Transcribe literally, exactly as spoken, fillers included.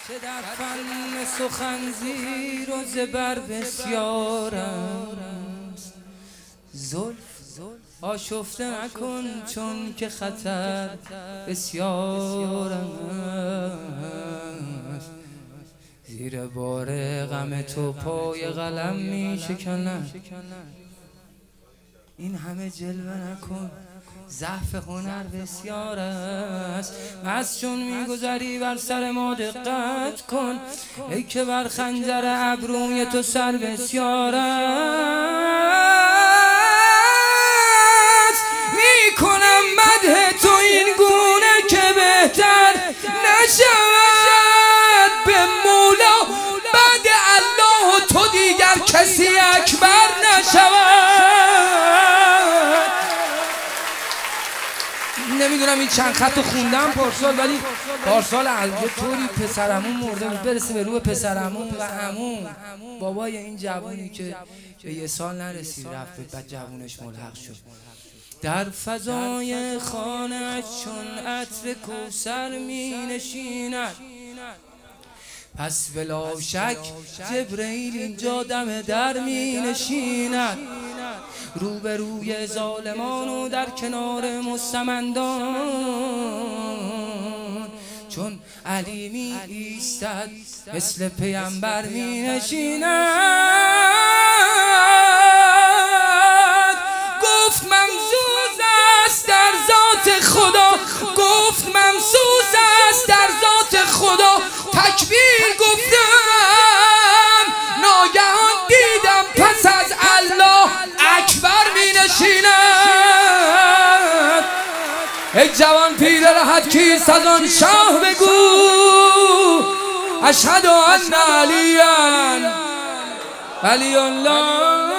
چه در فن سخن زیر و زبر بسیارم زلف آشفته نکن چون که خطر بسیارم زیر بار غم تو پای قلم می شکنم. این همه جلوه نکن ضعف هنر بسیار است. از چون میگذری بر سر ما دقت کن ای که بر خنجر ابروی تو سر بسیار است. میکنم مدح تو این گونه که بهتر نشود به مولا بعد الله و تو دیگر کسی اکبر نشود. نمیدونم این چند خط رو خوندم پارسال، ولی پارسال یه طوری پسرمون مرده بود برسه به روح پسرمون و عموم بابای این جوانی که به یه سال نرسید رفت بعد جوانش ملحق شد. در فضای خانه چون عطر کوثر می نشیند پس بلا شک جبرئیل اینجا دم در می نشیند. روبروی ظالمان و در کنار مستمندان چون علی می ایستد مثل پیامبر می نشیند. گفت ممسوس است در ذات خدا، گفت ممسوس است در ذات خدا. تکبیر گفتم ناگهان دیدم پس از الله اکبر می نشیند. ای جوان پیر راحت کیست از آن شاه بگو اشهد ان علی علی الله.